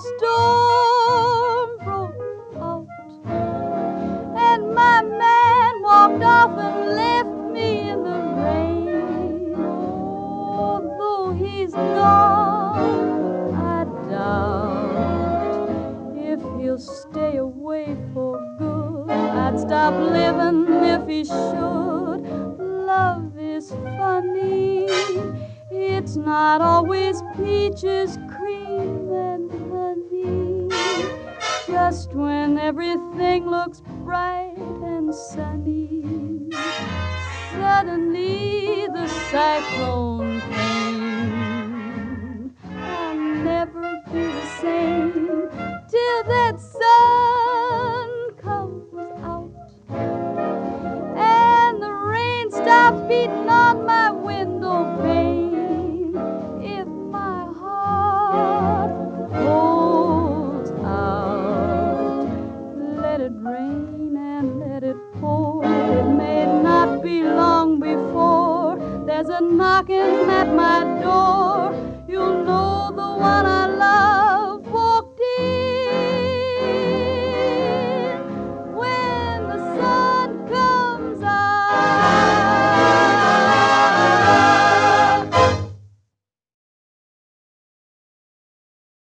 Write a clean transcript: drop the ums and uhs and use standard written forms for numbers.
storm broke out, and my man walked off and left me in the rain. Although he's gone, I doubt if he'll stay away for good. I'd stop living if he should. Love is funny. It's not always peaches, cream, and honey. Just when everything looks bright and sunny, suddenly the cyclone came.